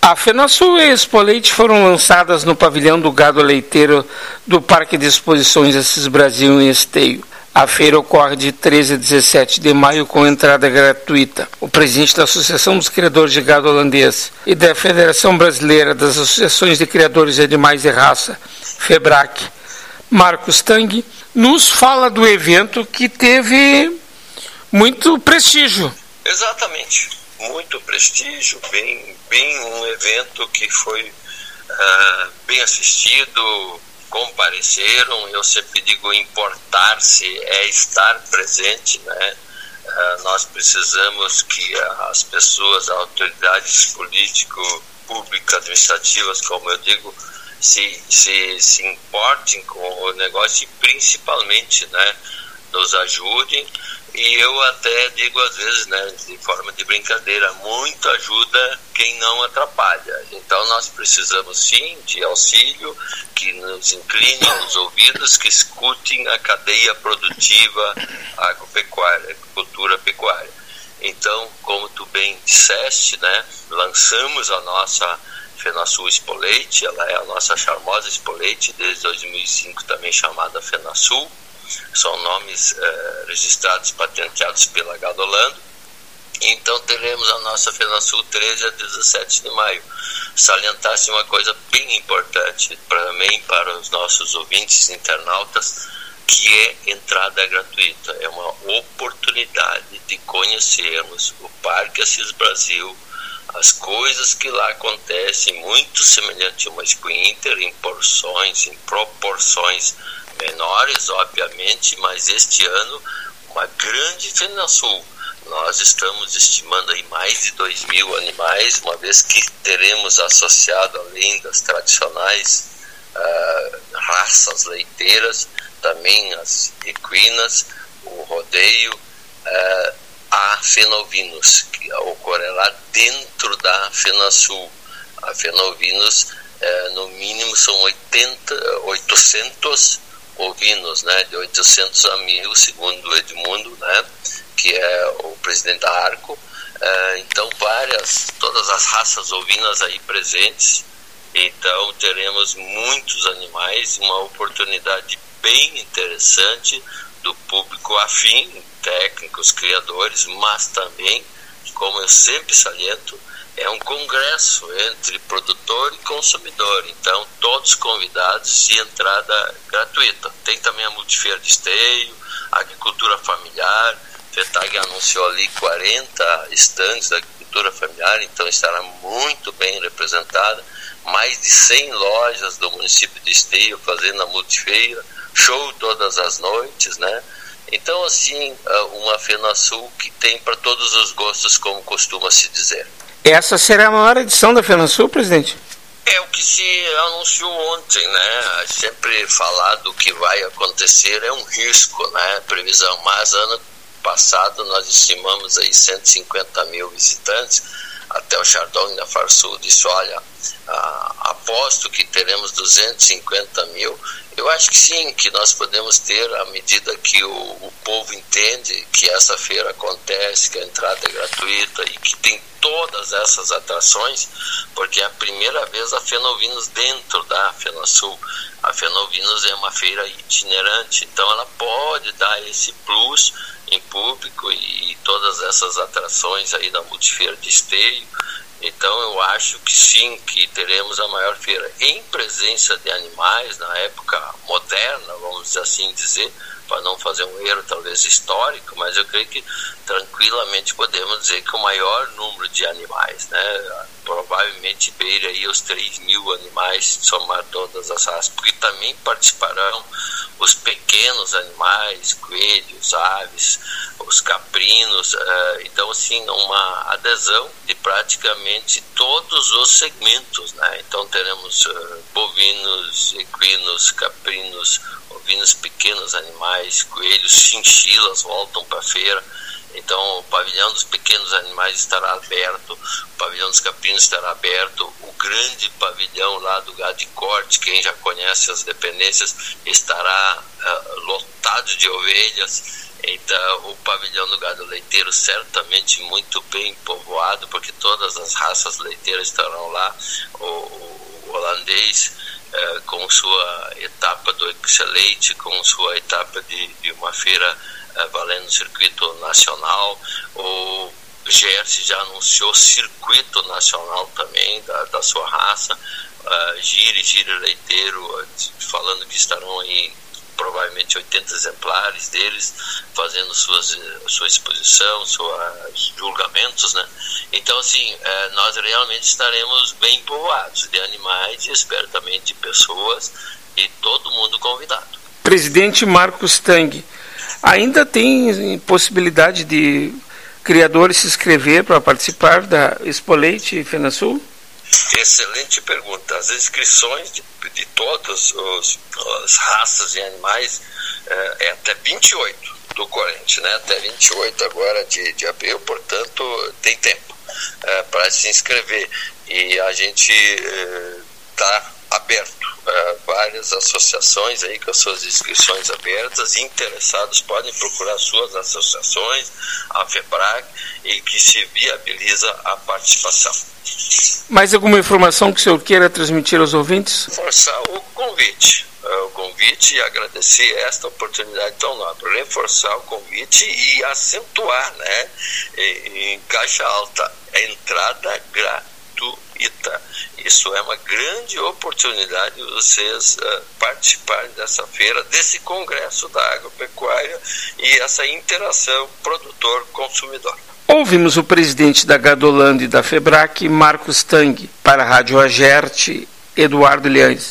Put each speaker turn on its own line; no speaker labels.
A FenaSul e a Expo Leite foram lançadas no pavilhão do gado leiteiro do Parque de Exposições Assis Brasil em Esteio. A feira ocorre de 13 a 17 de maio com entrada gratuita. O presidente da Associação dos Criadores de Gado Holandês e da Federação Brasileira das Associações de Criadores de Animais de Raça, FEBRAC, Marcos Tang, nos fala do evento que teve muito prestígio.
Exatamente, muito prestígio, bem um evento que foi bem assistido. Compareceram, eu sempre digo, importar-se é estar presente, né? Nós precisamos que as pessoas, as autoridades político-públicas, administrativas, como eu digo, se importem com o negócio e principalmente, né, nos ajudem. E eu até digo às vezes, né, de forma de brincadeira, muito ajuda quem não atrapalha. Então nós precisamos sim de auxílio, que nos inclinem os ouvidos, que escutem a cadeia produtiva agropecuária, agricultura pecuária. Então, como tu bem disseste, né, lançamos a nossa FenaSul Expo Leite, ela é a nossa charmosa Expo Leite, desde 2005 também chamada FenaSul. São nomes registrados, patenteados pela Gado Holanda. Então teremos a nossa FenaSul 13 a 17 de maio. Salientar-se uma coisa bem importante também para os nossos ouvintes internautas, que é entrada gratuita. É uma oportunidade de conhecermos o Parque Assis Brasil, as coisas que lá acontecem, muito semelhante a uma Expo Inter, em proporções menores, obviamente, mas este ano uma grande FenaSul. Nós estamos estimando aí mais de 2.000 animais, uma vez que teremos associado, além das tradicionais raças leiteiras, também as equinas, o rodeio, a fenovinos, que ocorrerá dentro da FenaSul. A fenovinos, no mínimo, são 800 ovinos, né, de 800 a 1.000, segundo o Edmundo, né, que é o presidente da Arco. Então todas as raças ovinas aí presentes. Então teremos muitos animais, uma oportunidade bem interessante do público afim, técnicos, criadores, mas também, como eu sempre saliento, é um congresso entre produtor e consumidor. Então todos convidados e entrada gratuita. Tem também a Multifeira de Esteio, agricultura familiar. FETAG anunciou ali 40 estandes da agricultura familiar, então estará muito bem representada. Mais de 100 lojas do município de Esteio fazendo a multifeira, show todas as noites, né? Então, assim, uma FenaSul que tem para todos os gostos, como costuma se dizer.
Essa será a maior edição da FenaSul, presidente?
É o que se anunciou ontem, né? Sempre falar do que vai acontecer é um risco, né? Previsão, mas ano passado nós estimamos aí 150 mil visitantes. Até o Chardon da FarSul disse, olha, aposto que teremos 250 mil. Eu acho que sim, que nós podemos ter, à medida que o povo entende que essa feira acontece, que a entrada é gratuita e que tem todas essas atrações, porque é a primeira vez a Fenovinos dentro da FenaSul. A Fenovinos é uma feira itinerante, então ela pode dar esse plus em público e todas essas atrações aí da Multifeira de Esteio. Então eu acho que sim, que teremos a maior feira em presença de animais na época moderna, vamos assim dizer, para não fazer um erro talvez histórico, mas eu creio que tranquilamente podemos dizer que o maior número de animais, né, provavelmente beira aí os 3.000 animais, somar todas as raças, porque também participarão os pequenos animais, coelhos, aves, os caprinos. Então assim, uma adesão de praticamente todos os segmentos, né? Então teremos bovinos, equinos, caprinos, ovinos, pequenos animais, coelhos, chinchilas voltam para a feira. Então o pavilhão dos pequenos animais estará aberto, o pavilhão dos caprinos estará aberto, o grande pavilhão lá do gado de corte, quem já conhece as dependências, estará lotado de ovelhas. Então, o pavilhão do gado leiteiro certamente muito bem povoado, porque todas as raças leiteiras estarão lá. O holandês com sua etapa do Excelente, com sua etapa de uma feira valendo o circuito nacional. O Gersi já anunciou circuito nacional também da sua raça. Gire Leiteiro, falando que estarão aí provavelmente 80 exemplares deles, fazendo sua exposição, seus julgamentos, né? Então, assim, nós realmente estaremos bem povoados de animais e espero também de pessoas e todo mundo convidado.
Presidente Marcos Tang, ainda tem possibilidade de criadores se inscrever para participar da Expo Leite FenaSul?
Excelente pergunta. As inscrições de todas as raças de animais é até 28 do corrente, né? Até 28 agora de abril, portanto tem tempo para se inscrever. E a gente está aberto. Várias associações aí com as suas inscrições abertas, interessados podem procurar suas associações, a FEBRAC, e que se viabiliza a participação.
Mais alguma informação que o senhor queira transmitir aos ouvintes?
Reforçar o convite e agradecer esta oportunidade tão nobre, reforçar o convite e acentuar, né, em caixa alta, a entrada gratuita. Isso é uma grande oportunidade de vocês participarem dessa feira, desse congresso da agropecuária e essa interação produtor-consumidor.
Ouvimos o presidente da Gadolândia e da FEBRAC, Marcos Tang, para a Rádio Agerte, Eduardo Lianes.